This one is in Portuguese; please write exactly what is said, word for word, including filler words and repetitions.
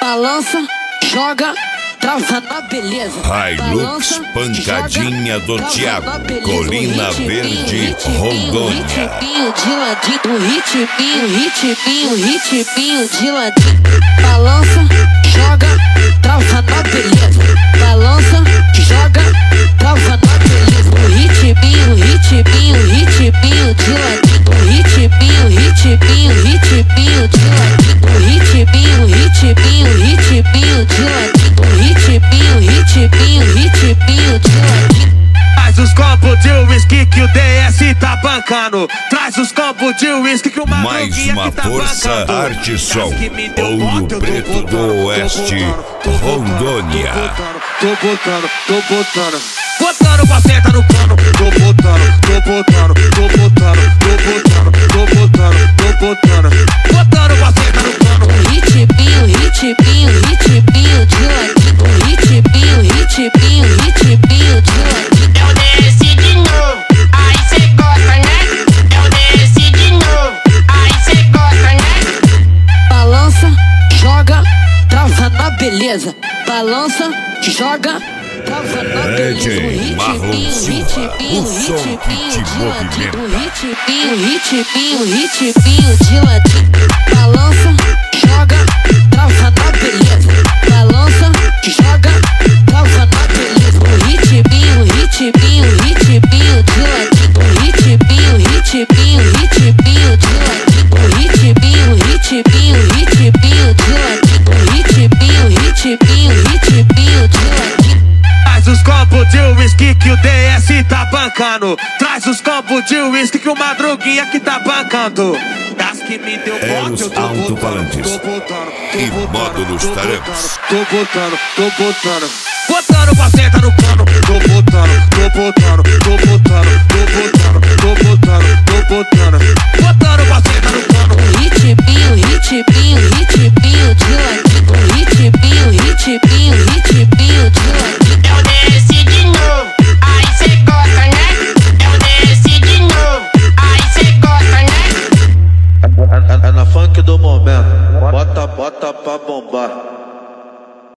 balança, joga, trava na beleza. Hilux, pancadinha do Thiago, Colina Verde, Rondônia. Ritminho de ladinho, ritminho, ritminho, ritminho de ladinho. Balança, joga, trava na beleza. Balança, joga, trava na beleza. Ritminho, ritminho, ritminho de ladinho. Ritminho, ritminho, ritminho de ladinho. Ritminho, ritminho, ritminho de ladinho. Ritminho, ritminho, ritminho de ladinho. Traz os copos de whisky que o D S tá bancando. Traz os copos de whisky que o Mais uma tá força bancando. Artisol, Ouro Preto do Oeste, Rondônia. Tô botando, tô botando, botando pra senta no cano. Tô botando, tô botando, tô botando, tô botando, tô botando, tô botando, botando pra senta no cano. Ritminho, ritminho, ritminho de ladinho. Ritminho, ritminho, ritminho de ladinho. Eu desci de novo, aí cê gosta, né? Eu desci de novo, aí cê gosta, né? Balança, joga, trava na beleza. Balança, joga, trava na beleza. D J Marlon Silva, o som que te movimenta. Ritminho, ritminho, ritminho de ladinho. Balança, joga, trava na beleza. Balança, joga, trava na beleza. Ritminho, ritminho, ritminho de ladinho. Ritminho, ritminho, ritminho de ladinho. Ritminho, ritminho, ritminho de ladinho. Ritminho, ritminho, ritminho de ladinho. Traz os copos de whisky que o D S tá bancando. Traz os copos de whisky que o Madruguinha que tá bancando. Das que me deu Eros bote, eu tô alto-falantes botando, tô botando, tô e botando, módulos tô tarancos. Tô botando, tô botando, botando pra senta no cano. Tô botando, tô botando, tô botando.